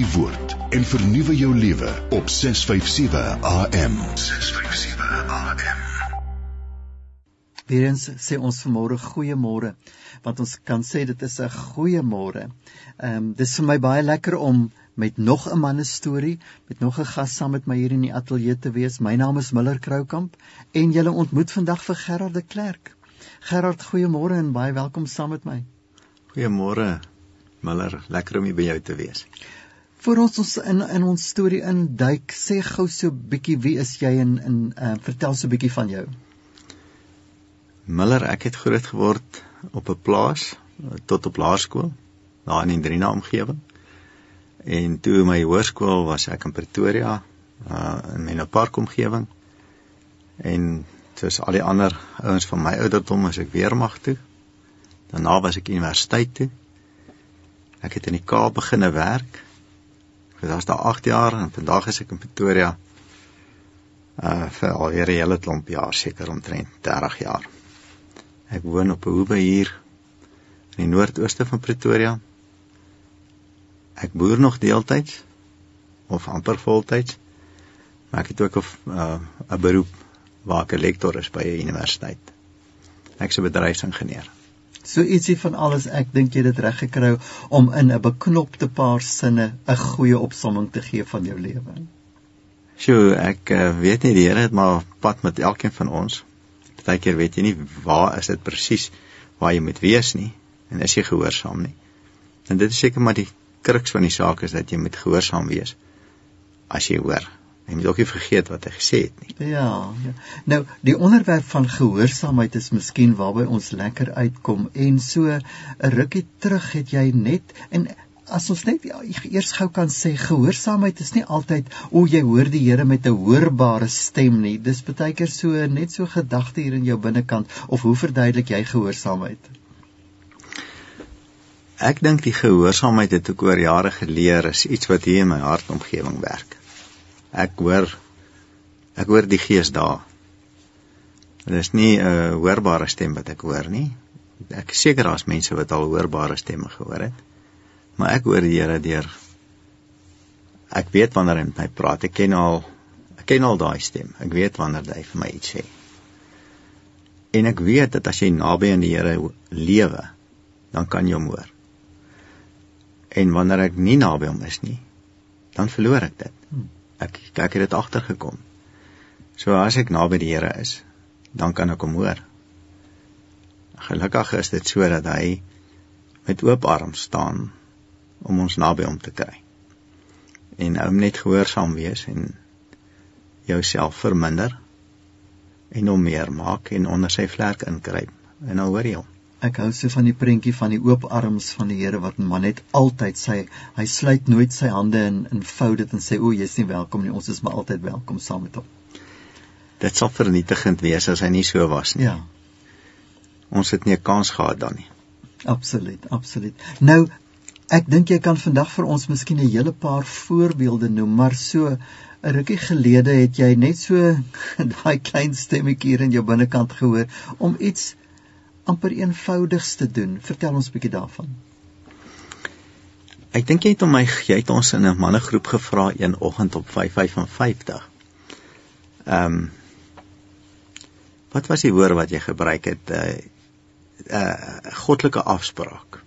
die woord en vernuwe jou lewe op 657 AM. 657 AM. Weerens sê ons vanmôre goeiemôre, want ons kan sê dit is 'n goeiemôre. Dis vir my baie lekker om met nog 'n mannestorie, met nog 'n gas saam met my hier in die ateljee te wees. My naam is Miller Kroukamp en julle ontmoet vandag vir Gerard de Klerk. Gerard, goeiemôre en baie welkom saam met my. Goeiemôre Miller, lekker om hier by jou te wees. Voor ons in ons storie induik, sê gou so bietjie wie is jy en vertel so bietjie van jou. Miller, ek het groot geword op 'n plaas, tot op laerskool, daar in die Drina omgewing. En toe my hoërskool was ek in Pretoria, in Menlo Park omgewing. En soos al die ander ouens van my ouderdom was ek weermag toe. Daarna was ek universiteit toe. Ek het in die Kaap beginne werk. Ek was daar 8 jaar en vandag is ek in Pretoria vir alweer 'n hele klomp jaar, seker omtrent 30 jaar. Ek woon op 'n hoeve hier in die noordooste van Pretoria. Ek boer nog deeltyds, of amper voltyds, maar ek het ook 'n beroep waar ek 'n lektor is by 'n universiteit. Ek is 'n bedryfsingenieur. So ietsie van alles, ek dink jy dit reg gekry om in 'n beknopte paar sinne 'n goeie opsomming te gee van jou lewe. Sjoe, ek weet nie, die Here het maar pad met elkeen van ons. Partykeer weet jy nie waar is dit presies waar jy moet wees nie, en is jy gehoorsaam nie. En dit is seker maar die kruks van die saak is dat jy moet gehoorsaam wees as jy hoor. Jy moet ook nie vergeet wat hy gesê het nie. Ja. Nou, die onderwerp van gehoorsaamheid is miskien waarby ons lekker uitkom, en so 'n rukkie terug het jy net, en as ons net eers gou kan sê, gehoorsaamheid is nie altyd, jy hoor die Here met 'n hoorbare stem nie, dis partykeer so, net so gedagte hier in jou binnekant, of hoe verduidelik jy gehoorsaamheid? Ek dink die gehoorsaamheid het ek oor jare geleer, is iets wat hier in my hartomgewing werk. Ek hoor die Gees daar. Dit is nie 'n hoorbare stem wat ek hoor nie. Ek is seker daar's mense wat al hoorbare stemme gehoor het. Maar ek hoor die Here deur. Ek weet wanneer hy met my praat. Ek ken al daai stem. Ek weet wanneer hy vir my iets sê. En ek weet dat as jy naby aan die Here lewe, dan kan jy hom hoor. En wanneer ek nie naby hom is nie, dan verloor ek dit. Ek het dit agtergekom. So as ek naby die Here is, dan kan ek hom hoor. Gelukkig is dit so dat hy met oop arms staan om ons naby hom te kry. En om net gehoorsaam wees en jouself verminder en hom meer maak en onder sy vlerk inkruip. En dan hoor jy hom. Ek hou so van die prentjie van die oop arms van die Here wat man net altyd hy sluit nooit sy hande en vou dit en sê, jy's nie welkom nie, ons is maar altyd welkom saam met hom. Dit sal vernietigend wees as hy nie so was nie. Ja. Ons het nie 'n kans gehad dan nie. Absoluut. Nou, ek dink jy kan vandag vir ons miskien 'n hele paar voorbeelde noem, maar so 'n rukkie gelede het jy net so daai klein stemmetjie hier in jou binnekant gehoor om iets amper eenvoudigs te doen. Vertel ons 'n bietjie daarvan. Ek dink jy het ons in 'n mannegroep gevra een oggend op 5:55. Wat was die woord wat jy gebruik het? Goddelike afspraak.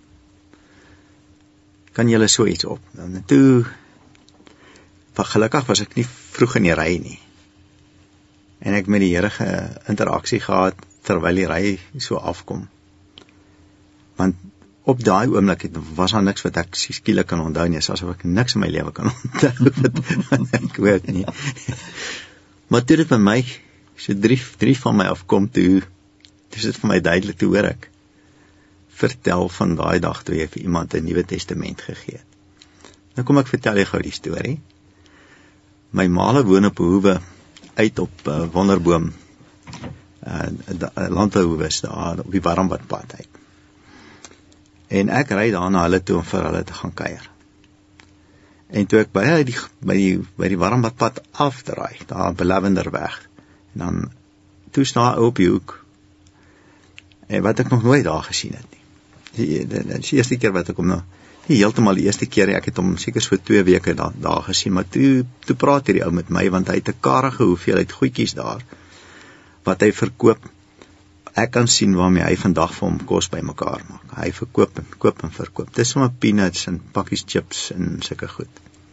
Kan julle so iets op? En toe, gelukkig was ek nie vroeg in die ry nie. En ek met die Here interaksie gehad terwyl die ry so afkom. Want op daai oomblik was daar niks wat ek skielik kan onthou nie, asof ek niks in my lewe kan onthou wat ek weet nie. Maar toe dit by my so drie van my afkom toe is dit vir my duidelik te hoor ek vertel van daai dag toe jy vir iemand 'n Nuwe Testament gegee het. Nou kom ek vertel jy gou die storie. My maale woon op 'n hoewe uit op Wonderboom, landbouhoewe is daar op die Warmbadpad uit. En ek ry daar na hulle toe om vir hulle te gaan kuier. En toe ek by die Warmbadpad afdraai, daar by Lavenderweg, en dan toe staan op die hoek, en wat ek nog nooit daar gesien het nie. Dit is die eerste keer wat ek hom nou nie heeltemal die eerste keer, ek het hom seker so 2 weke daar gesien, maar toe praat hierdie ou met my, want hy het 'n karige hoeveelheid goedjies daar, wat hy verkoop. Ek kan sien waarmee hy vandag vir hom kos bymekaar maak. Hy verkoop en verkoop. Dis sommer peanuts en pakkies chips en sulke goed.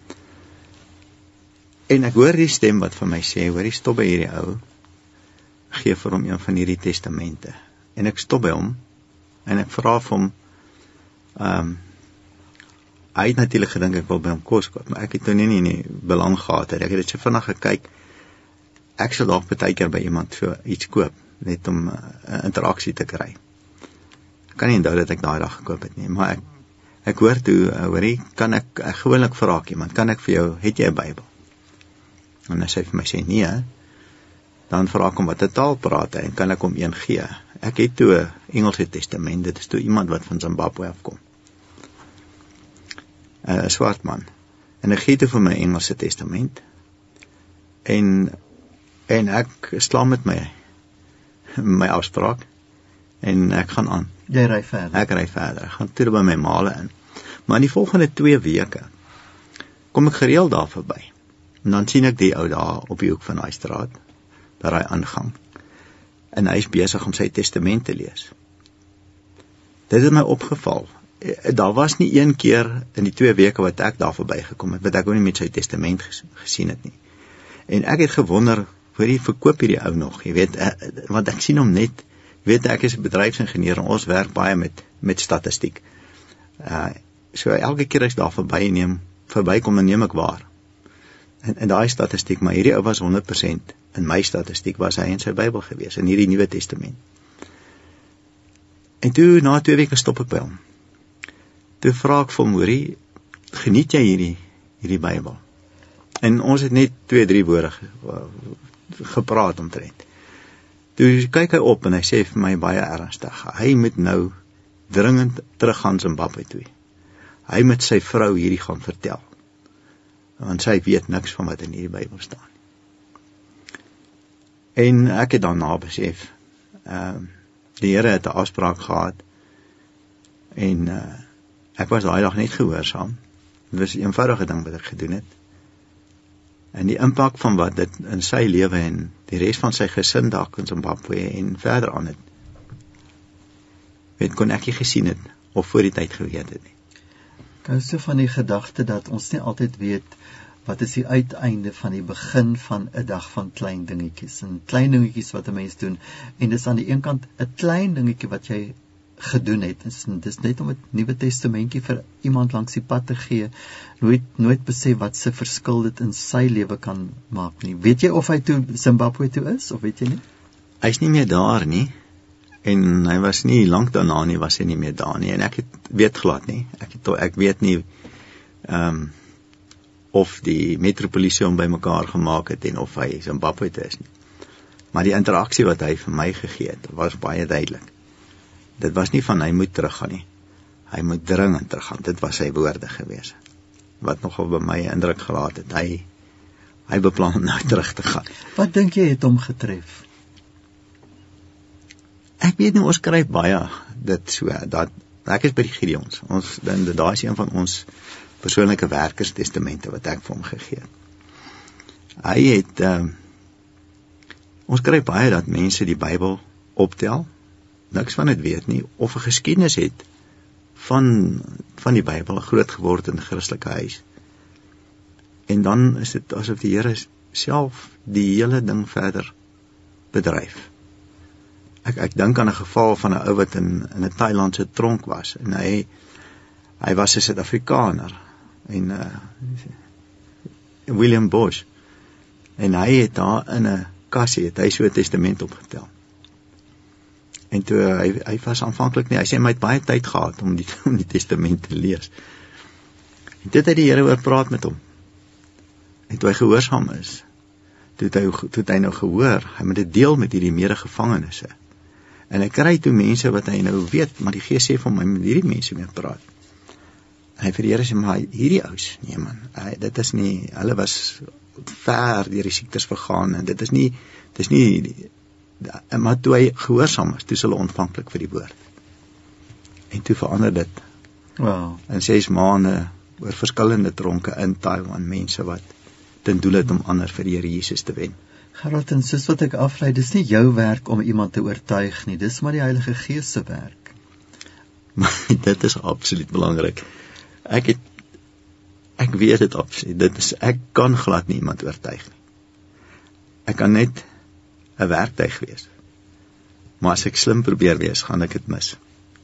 En ek hoor die stem wat vir my sê, hoor, stop by hierdie ou, gee vir hom een van hierdie testamente. En ek stop by hom, en ek vra vir hom, hy het natuurlik gedink ek wil by hom kos koop, maar ek het toe nie belang gehad, ek het dit so vinnig gekyk, ek sal dalk baie keer by iemand so iets koop, net om 'n interaksie te kry. Ek kan nie onthou dat ek daai dag gekoop het nie, maar ek hoor toe, hoorie, kan ek gewoonlik vra ek iemand, kan ek vir jou, het jy 'n Bybel? En as hy vir my sê nee, dan vra ek hom watter taal praat hy, en kan ek hom een gee. Ek het toe 'n Engelse testament, dit is toe iemand wat van Zimbabwe afkom. 'n Swart man. En ek gee toe vir my Engelse testament, en ek slaan met my afspraak, en ek gaan aan. Jy ry verder? Ek ry verder, ek gaan toe by my maale in. Maar in die volgende 2 weke, kom ek gereeld daar verby, en dan sien ek die ou daar op die hoek van die straat, daar hy aangang, en hy is besig om sy testament te lees. Dit het my opgeval, daar was nie een keer in die 2 weke wat ek daar verby gekom het, wat ek ook nie met sy testament gesien het nie. En ek het gewonder, hoor jy, verkoop hierdie ou nog, jy weet, want ek sien hom net, jy weet, ek is 'n bedryfsingenieur, en ons werk baie met statistiek. So elke keer as ek daar verby kom, dan neem ek waar. En daai statistiek, maar hierdie ou was 100%, in my statistiek was hy in sy Bybel gewees, in hierdie Nuwe Testament. En toe, na 2 weke stop ek by hom. Toe vra ek vir hom, hoorie, geniet jy hierdie Bybel? En ons het net 2-3 woorde gepraat omtrent. Toe kyk hy op en hy sê vir my baie ernstig, hy moet nou dringend terug gaan Zimbabwe toe. Hy moet sy vrou hierdie gaan vertel, want sy weet niks van wat in hierdie Bybel staan. En ek het daarna besef, die Here het 'n afspraak gehad, en ek was daai dag net gehoorsaam. Dit was 'n eenvoudige ding wat ek gedoen het. En die impak van wat dit in sy lewe en die res van sy gesin daar in Zimbabwe en verder aan het, kon ek nie gesien het, of voor die tyd geweet het nie. Ek hou so van die gedagte dat ons nie altyd weet wat is die uiteinde van die begin van 'n dag van klein dingetjies, en klein dingetjies wat 'n mens doen, en dis aan die een kant 'n klein dingetjie wat jy gedoen het, dis net om 'n Nuwe Testamentjie vir iemand langs die pad te gee, nooit besef wat se verskil dit in sy lewe kan maak nie. Weet jy of hy toe Zimbabwe toe is, of weet jy nie? Hy is nie meer daar nie, en hy was nie lank daarna nie, was hy nie meer daar nie, en ek weet glad nie, ek weet nie, of die metropolisie hom bymekaar gemaak het, en of hy Zimbabwe toe is nie. Maar die interaksie wat hy vir my gegee het, was baie duidelik. Dit was nie van hy moet teruggaan nie, hy moet dringend teruggaan, dit was sy woorde gewees, wat nogal by my indruk gelaat het, hy beplan om nou terug te gaan. Wat dink jy het hom getref? Ek weet nie, ons skryf baie dit so, dat ek is by die Gideons, daar is een van ons persoonlike werkerstestamente wat ek vir hom gegee het. Hy het, ons skryf baie dat mense die Bybel optel, niks van dit weet nie, of 'n geskiedenis het van die Bybel, groot geword in 'n Christelike huis. En dan is dit asof die Here self die hele ding verder bedryf. Ek dink aan 'n geval van 'n ou wat in 'n Thailandse tronk was, en hy was 'n Suid-Afrikaner, en William Bosch, en hy het daar in 'n kassie, het hy so 'n testament opgetel. En toe, hy was aanvanklik nie, hy sê, my het baie tyd gehad om die testament te lees. En dit het die Here oor praat met hom. En toe hy gehoorsaam is, toe het hy nou gehoor, hy moet dit deel met hierdie medegevangenes. En hy kry toe mense wat hy nou weet, maar die Gees sê vir hom, hy moet hierdie mense mee praat. En hy vir die Here sê, maar hierdie ouens, nee man, dit is nie, hulle was ver deur die siektes vergaan, en dit is nie, maar toe hy gehoorsaam is, toe is hulle ontvanklik vir die woord. En toe verander dit Wow. In 6 maande oor verskillende tronke in Taiwan, mense wat ten doel het om ander vir die Here Jesus te wen. Gerard, en soos wat ek aflei, dis nie jou werk om iemand te oortuig nie, dis maar die Heilige Gees se werk. Maar dit is absoluut belangrik. Ek weet dit absoluut. Ek kan glad nie iemand oortuig nie. Ek kan net 'n werktuig wees. Maar as ek slim probeer wees, gaan ek dit mis.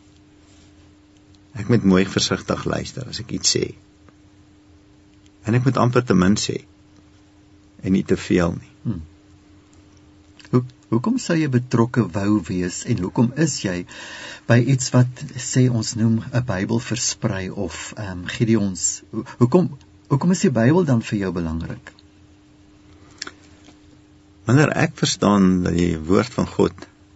Ek moet mooi versigtig luister as ek iets sê. En ek moet amper te min sê. En nie te veel nie. Hoekom sou jy betrokke wou wees en hoekom is jy by iets wat sê ons noem 'n Bybel versprei of Gideons? Hoekom is die Bybel dan vir jou belangrik? Wanneer ek verstaan dat die woord van God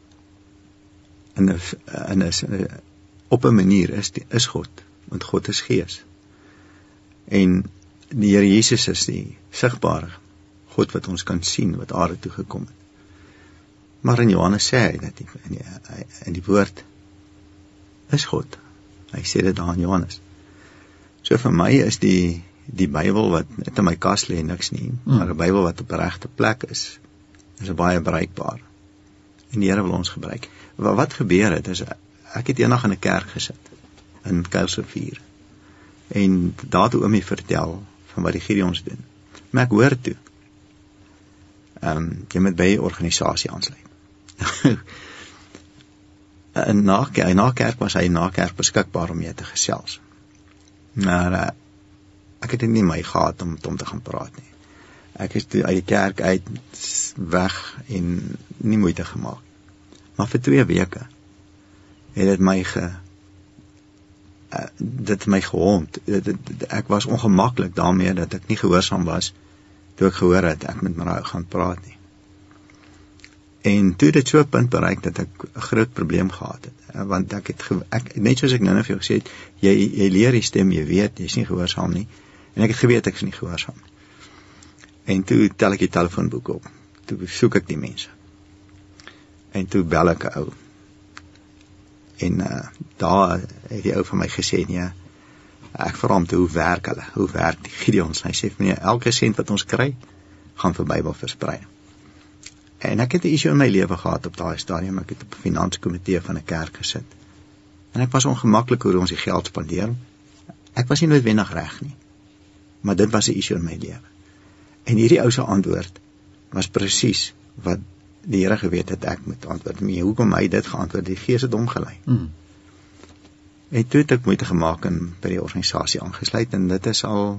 op 'n manier is God, want God is Gees. En die Here Jesus is die sigbare God wat ons kan sien, wat aarde toe gekom het. Maar in Johannes sê hy dat in die woord is God. Hy sê dit daar in Johannes. So vir my is die Bybel wat net in my kas lê niks nie, maar 'n Bybel wat op 'n regte plek is baie bruikbaar. En die Here wil ons gebruik. Wat gebeur het, is ek het eendag in 'n kerk gesit, in Kuilsrivier, en daar toe oomie vertel van wat die Gideons doen. Maar ek hoor toe, jy moet by 'n organisasie aansluit. Na kerk was hy na kerk beskikbaar om mee te gesels. Maar ek het dit nie my gehad om te gaan praat nie. Ek is toe uit die kerk uit weg en nie moeite gemaak. Maar vir 2 weke het dit my gehond. Ek was ongemaklik daarmee dat ek nie gehoorsaam was toe ek gehoor het ek moet met haar gaan praat nie. En toe dit so 'n punt bereik dat ek 'n groot probleem gehad het, want ek net soos ek nou vir jou gesê het, jy leer die stem, jy weet, jy is nie gehoorsaam nie, en ek het geweet ek is nie gehoorsaam. En toe tel ek die telefoonboek op, toe soek ek die mense, en toe bel ek 'n ou, en daar het die ou van my gesê, nee, ek vra hom toe, hoe werk die Gideons? Hy sê vir my, elke sent wat ons kry, gaan vir Bybel versprei. En ek het 'n issue in my lewe gehad op daai stadium, ek het op 'n finanskomitee van 'n kerk gesit. En ek was ongemaklik hoe ons die geld spandeer. Ek was nie noodwendig reg nie, maar dit was 'n issue in my lewe. En hierdie ou se antwoord was presies wat die Here geweet het ek moet antwoord. Maar hoekom hy dit geantwoord, die Gees het hom gelei. En toe het ek moeite gemaak en by die organisasie aangesluit, en dit is al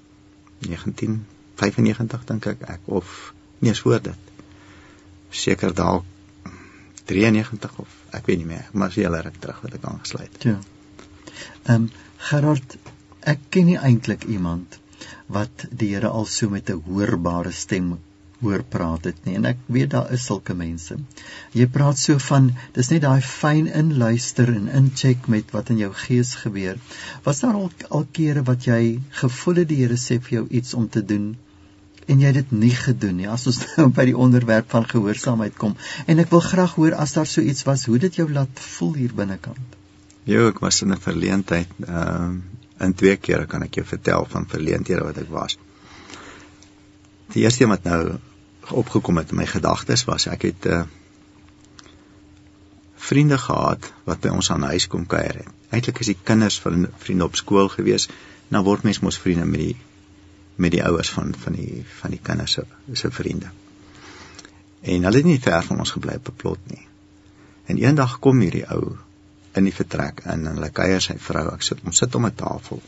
1995 dink ek, of nie eens voor dit. Seker dalk 93 of ek weet nie meer, maar is heel erg terug wat ek aangesluit. Ja. Gerard, ek ken nie eintlik iemand wat die Here al so met 'n hoorbare stem hoor praat het nie, en ek weet daar is sulke mense. Jy praat so van, dis net daai fyn inluister en incheck met wat in jou gees gebeur. Was daar al kere wat jy gevoel het die Here sê vir jou iets om te doen, en jy het dit nie gedoen nie, as ons nou by die onderwerp van gehoorsaamheid kom, en ek wil graag hoor, as daar so iets was, hoe dit jou laat voel hier binnekant? Ek was in 'n verleentheid, in 2 kere kan ek jou vertel van verleenthede wat ek was. Die eerste wat nou opgekom het in my gedagtes was, ek het vriende gehad wat by ons aan huis kom kuier het. Eintlik is die kinders van vriende op skool gewees, nou word mens mos vriende met die ouers van die kinders se vriende. En hulle het nie ver van ons gebly op 'n plot nie. En eendag kom hierdie ou in die vertrek in, en hulle kuier sy vrou, ons sit om 'n tafel.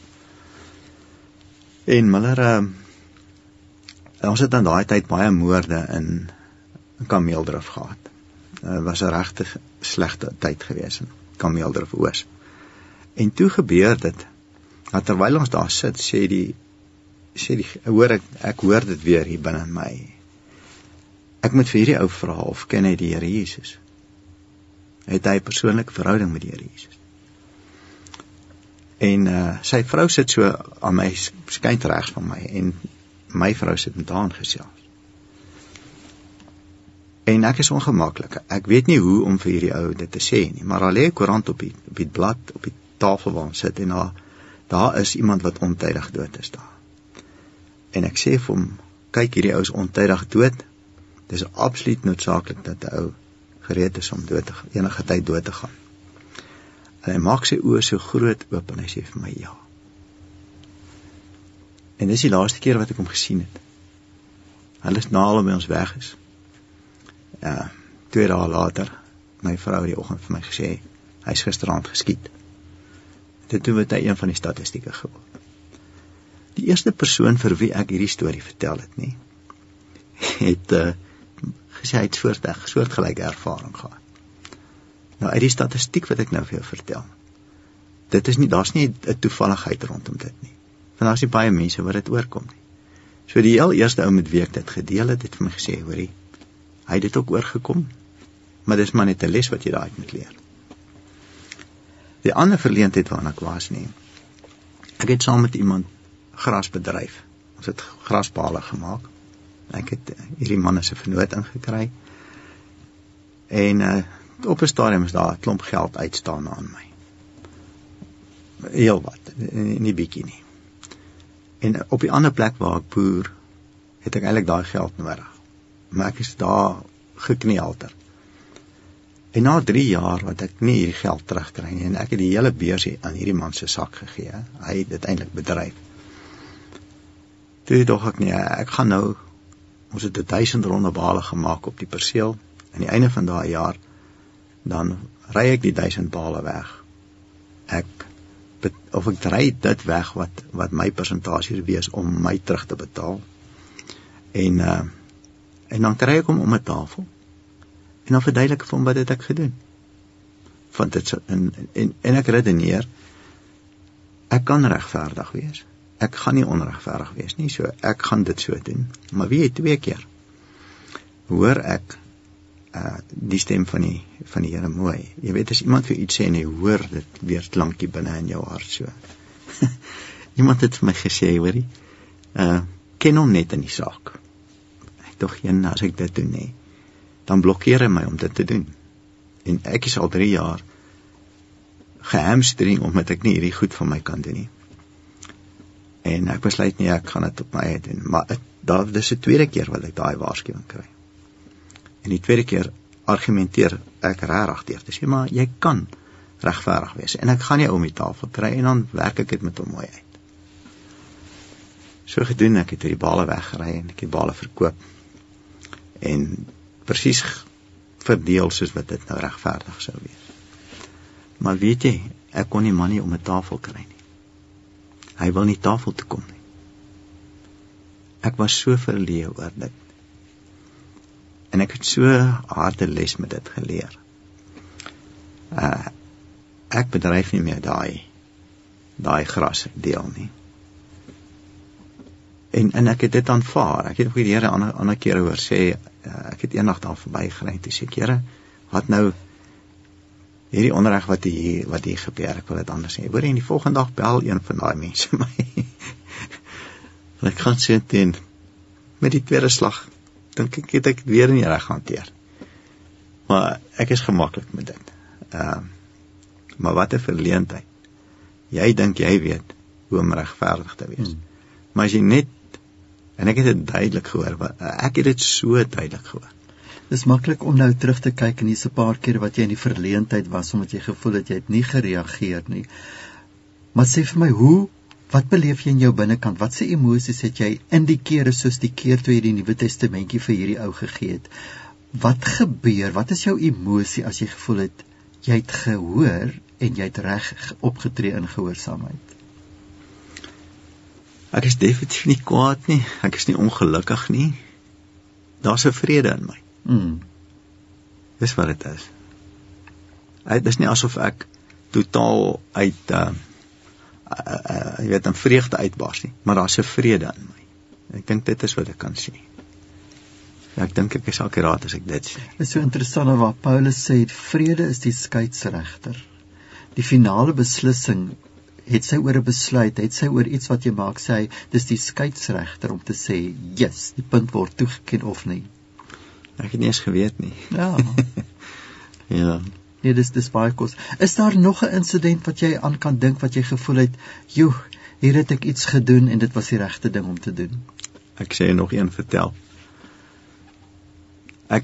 En Miller, ons het aan daai tyd baie moorde in Kameeldrif gehad. Was 'n regte slegte tyd gewees in Kameeldrif Oos. En toe gebeur dit, dat terwyl ons daar sit, ek hoor dit weer hier binne in my. Ek moet vir hierdie ou vra of ken hy die Here Jesus? Het hy 'n persoonlike verhouding met die Here Jesus? En sy vrou sit so aan my skynk regs van my, en my vrou sit met haar gesels. En ek is ongemaklik. Ek weet nie hoe om vir hierdie ou dit te sê nie, maar daar lê 'n koerant op die blad, op die tafel waar ons sit en daar is iemand wat ontydig dood is daar. En ek sê vir hom, kyk, hierdie ou is ontydig dood. Dis absoluut noodsaaklik dat 'n ou gereed is om enige tyd dood te gaan. En hy maak sy oë so groot oop en hy sê vir my ja. En dis die laaste keer wat ek hom gesien het. Hulle is na hulle by ons weg is. 2 dae later, my vrou die oggend vir my gesê, hy is gisteraand geskiet. Dit het hy een van die statistieke geword. Die eerste persoon vir wie ek hierdie storie vertel het, nie, het gesê hy het soortgelyke ervaring gehad. Nou uit die statistiek wat ek nou vir jou vertel, daar's nie 'n toevalligheid rondom dit nie. Want daar's nie baie mense wat dit oorkom nie. So die heel eerste ou met wie ek dit gedeel het vir my gesê, hoorie, hy het dit ook oorgekom, maar dis maar net 'n les wat jy daaruit moet leer. Die ander verleentheid waarna ek was nie, ek het saam met iemand gras bedryf. Ons het graspale gemaak. Ek het hierdie man se vernoot ingekry. En op 'n stadium is daar 'n klomp geld uitstaan aan my. Heel wat, nie bietjie nie. En op die ander plek waar ek boer, het ek eintlik daai geld nodig. Maar ek is daar gekneelter. En na 3 jaar wat ek nie hierdie geld terugkry nie, en ek het die hele beursie aan hierdie man se sak gegee, hy het dit eintlik bedryf. Toe dog ek nie, ek gaan nou, ons het 1000 ronde bale gemaak op die perseel, aan die einde van daai jaar, dan ry ek die 1000 bale weg. Ek ry dit weg wat my persentasie wees om my terug te betaal. En dan kry ek hom om 'n tafel, en dan verduidelik vir hom wat het ek gedoen. Want dit en ek redeneer, ek kan regverdig wees. Ek gaan nie onregverdig wees nie, so ek gaan dit so doen. Maar wie het 2 keer hoor ek die stem van die Here mooi. Jy weet, as iemand vir iets sê en jy hoor dit weer klankie binne in jou hart so. Iemand het vir my gesê, hoorie, ken hom net in die saak. Ek dog, as ek dit doen nie, dan blokkeer hy my om dit te doen. En ek is al 3 jaar gehamstring omdat ek nie hierdie goed van my kan doen nie. En ek besluit nie, ek gaan dit op my eie doen. Maar dis die 2de keer wat ek daai waarskuwing kry. En die 2de keer argumenteer ek regtig deur te sê, maar jy kan regverdig wees. En ek gaan jou om die tafel kry en dan werk ek dit met hom mooi uit. So gedoen, ek het die bale weggery en ek het die bale verkoop. En presies verdeel soos wat dit nou regverdig sou wees. Maar weet jy, ek kon die man nie om 'n tafel kry nie. Hy wil nie tafel toe kom nie. Ek was so verleë oor dit. En ek het so harde les met dit geleer. Ek bedryf nie meer daai gras deel nie. En ek het dit aanvaar. Ek het ook die Here ander kere hoor sê, ek het eendag daar verby gery, toe sê ek, Here, wat nou hierdie onreg wat hier gebeur, ek wil dit anders sê. Hoor, en die volgende dag bel een van daai mense my. En ek gaan sê teen, met die 2de slag, dink ek het ek weer nie reg hanteer. Maar ek is gemaklik met dit. Maar wat 'n verleentheid. Jy dink jy weet hoe om regverdig te wees. Maar as jy net, en ek het dit duidelik gehoor, ek het dit so duidelik gehoor. Dis maklik om nou terug te kyk en hier's 'n paar keer wat jy in die verleentheid was, omdat jy gevoel het jy het nie gereageer nie. Maar sê vir my, wat beleef jy in jou binnekant? Wat se emosies het jy in die kere soos die keer toe jy die Nuwe Testamentjie vir hierdie ou gegee het? Wat gebeur? Wat is jou emosie as jy gevoel het jy het gehoor en jy het reg opgetree in gehoorsaamheid? Ek is definitief nie kwaad nie, ek is nie ongelukkig nie. Daar's 'n vrede in my. Dis wat dit is. Dit is nie asof ek totaal uit jy weet, 'n vreugde uitbars nie, maar daar's 'n vrede in my. Ek dink dit is wat ek kan sê. Ja, ek dink ek is akkuraat as ek dit sê. Dit is so interessant waar Paulus sê, vrede is die skeieregter. Die finale beslissing, het sy oor 'n besluit, het sy oor iets wat jy maak, sê hy, dis die skeieregter om te sê, yes, die punt word toegeken of nie. Ek het nie eens geweet nie. Ja. Ja. Nee, dis baie kos. Is daar nog 'n insident wat jy aan kan dink wat jy gevoel het, joh, hier het ek iets gedoen en dit was die regte ding om te doen? Ek sê nog een vertel. Ek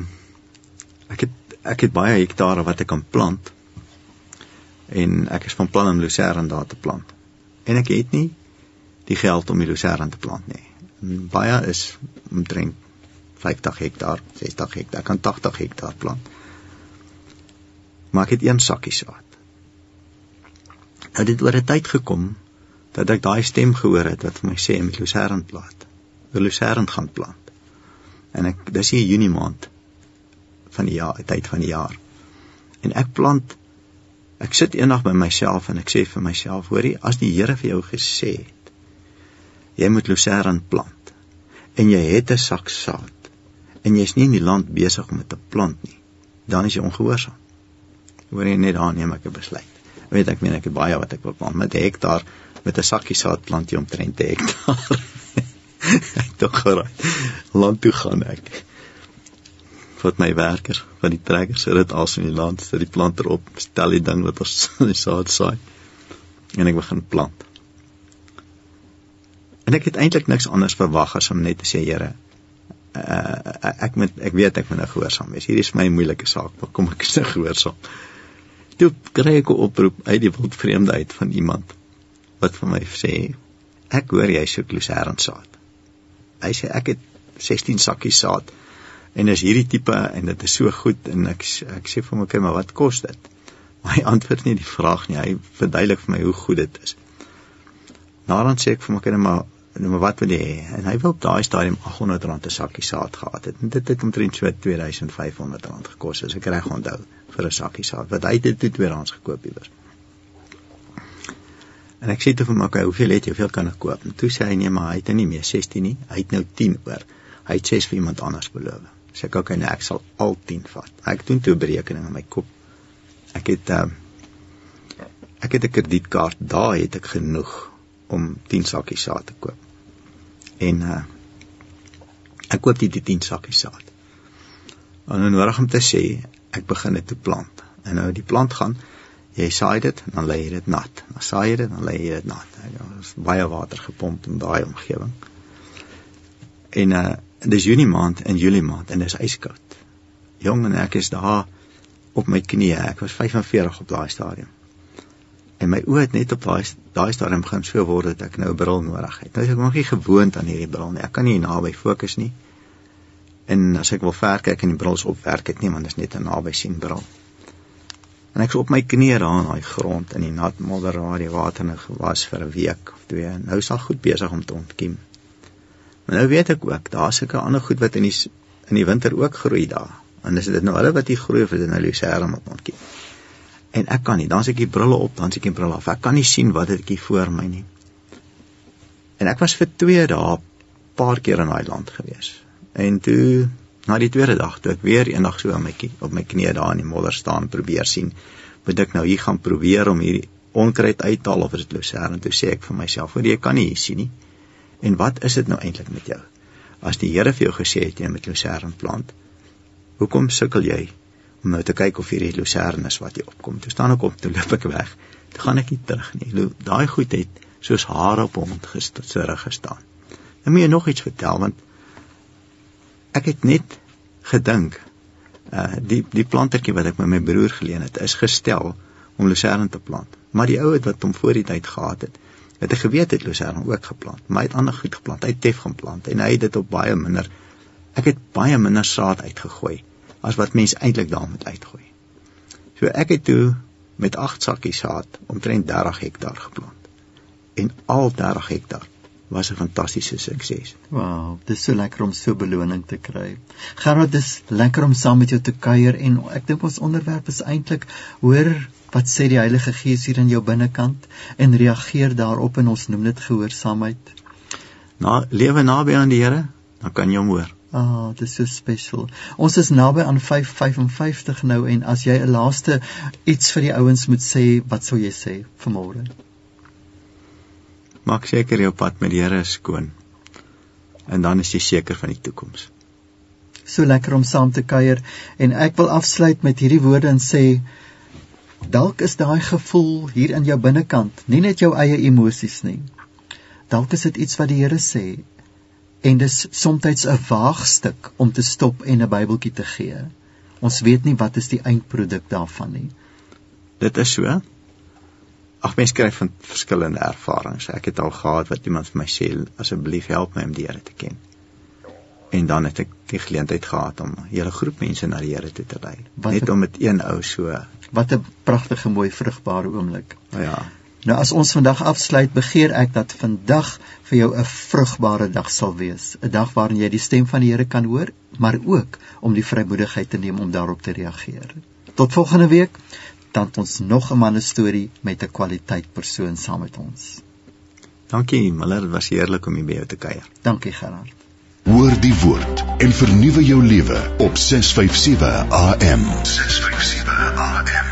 het baie hektare wat ek kan plant. En ek is van plan om lucerne daar te plant. En ek het nie die geld om die lucerne te plant nie. En baie is omtrent 50 hektaar, 60 hektaar, ek kan 80 hektaar plant. Maar ek het 1 sakkie saad. Nou dit oor 'n tyd gekom, dat ek daai stem gehoor het, wat vir my sê, met lucerne plant, lucerne gaan plant. En dis hier Junie maand, van die jaar, tyd van die jaar. En ek sit eendag by myself, en ek sê vir myself, hoorie, as die Here vir jou gesê het, jy moet lucerne plant, en jy het 'n sak saad, en jy is nie in die land besig om dit te plant nie, dan is jy ongehoorsaam. Hoor jy, net daar neem ek 'n besluit. Weet ek meen, ek het baie wat ek wil plant, met 1 hektaar, met 'n sakkie saad plant jy omtrent 1 hektaar. Ek toch geraai, land toe gaan ek. Wat my werker, van die trekker, sit dit as in die land, sit die planter op, stel die ding wat ons die saad saai, en ek begin plant. En ek het eintlik niks anders verwag as om net te sê, Here, ek weet ek moet nou gehoorsaam wees. Hierdie is my moeilike saak, maar kom ek is nou gehoorsaam. Toe kry ek 'n oproep uit die wildvreemde uit van iemand, wat vir my sê, ek hoor jy soek lucerne saad. Hy sê, ek het 16 sakkies saad, en is hierdie tipe, en dit is so goed, en ek sê vir my, okay, maar wat kos dit? Maar hy antwoord nie die vraag nie, hy verduidelik vir my hoe goed dit is. Daaraan sê ek vir my, okay, maar wat wil jy hê? En hy wil op daai stadium R800 'n sakkie saad gehad het, en dit het omtrent so R2500 gekos, as ek reg onthou, vir 'n sakkie saad, wat hy dit toe tweedehands gekoop het. En ek sê toe vir my, okay, hoeveel kan ek koop? En toe sê hy, nee, maar hy het nie meer 16 nie, hy het nou 10 oor, hy het 6 vir iemand anders beloof. Sê ek, okay, nee, ek sal al 10 vat. Ek doen toe 'n berekening in my kop. Ek het 'n kredietkaart, daar het ek genoeg om 10 sakkies saad te koop. En ek koop die 10 sakkies saad. En nou nodig om te sê, ek begin dit te plant. En nou die plant gaan, jy saai dit, dan lê jy dit nat. Dan saai jy dit, dan lê jy dit nat. Daar is baie water gepomp in daai omgewing. En dis Junie maand en Julie maand, en dis ijskoud. Jong, en ek is daar op my knieë, ek was 45 op daai stadium. En my oë het net op daai stadium begin so word, dat ek nou 'n bril nodig het. Nou is ek nog nie gewoond aan hierdie bril nie, ek kan nie naby fokus nie. En as ek wil ver kyk en die bril is opwerk het nie, want dit is net 'n naby sien bril. En ek is op my knieë daar in daai grond, in die nat modder waar die water nou was vir 'n week of 2, en nou is al goed besig om te ontkiem. Maar nou weet ek ook, daar is sulke ander goed wat in die winter ook groei daar. En is dit nou hulle wat hier groei, of is dit nou lucerne wat ontkiem? En ek kan nie, dan sit ek die brille op, dan sit ek die brille af. Ek kan nie sien wat het ek hier voor my nie. En ek was vir 2 dae, paar keer in daai land gewees. En toe, na die 2de dag, toe ek weer eendag so op my knieë daar in die modder staan, probeer sien, moet ek nou hier gaan probeer om hierdie onkruid uit te haal, of is dit lucerne? En toe sê ek vir myself, jy kan nie hier sien nie. En wat is dit nou eintlik met jou? As die Here vir jou gesê het, jy moet lucerne plant, hoekom sukkel jy om nou te kyk of hierdie lucerne is wat jy opkom? Toe staan ek op, toe loop ek weg, toe gaan ek nie terug nie. Daai goed het soos hare op hom gestaan. Nou moet jy nog iets vertel, want ek het net gedink, die plantertjie wat ek met my broer geleen het, is gestel om lucerne te plant. Maar die ou wat hom voor die tyd gehad het, het ek geweet het lucerne ook geplant, maar hy het ander goed geplant, hy het tef gaan plant, en hy het dit op ek het baie minder saad uitgegooi, as wat mens eintlik daar moet uitgooi. So ek het toe met 8 sakkies saad omtrent 30 hektaar geplant. En al 30 hektaar was 'n fantastiese sukses. Wow, dit is so lekker om so beloning te kry. Gerard, dit is lekker om saam met jou te kuier, en ek dink ons onderwerp is eintlik, hoor wat sê die Heilige Gees hier in jou binnekant, en reageer daarop, en ons noem dit gehoorsaamheid. Lewe naby aan die Here, dan kan jy hom hoor. Dit is so special. Ons is naby aan 5:55 nou, en as jy 'n laaste iets vir die ouens moet sê, wat sou jy sê vanmôre? Maak seker jou pad met die Here is skoon, en dan is jy seker van die toekoms. so lekker om saam te kuier en ek wil afsluit met hierdie woorde en sê dalk is daai gevoel hier in jou binnekant nie net jou eie emosies nie. Dalk is dit iets wat die Here sê en dis soms 'n waagstuk om te stop en 'n Bybeltjie te gee. Ons weet nie wat is die eindproduk daarvan nie. Dit is so. Ag, mens kry van verskillende ervarings. Ek het al gehad wat iemand vir my sê, asseblief help my om die Here te ken. En dan het ek die geleentheid gehad om 'n hele groep mense na die Here toe te lei. Net om met een ou so. Wat 'n pragtige, mooi, vrugbare oomblik. Ja. Nou as ons vandag afsluit, begeer ek dat vandag vir jou 'n vrugbare dag sal wees. 'n Dag waarin jy die stem van die Here kan hoor, maar ook om die vrymoedigheid te neem om daarop te reageer. Tot volgende week, dan het ons nog 'n mannestorie met 'n kwaliteit persoon saam met ons. Dankie, Miller, dit was heerlik om hier by jou te kuier. Dankie, Gerard. Hoor die woord en vernuwe jou lewe op 657 AM. 657 AM.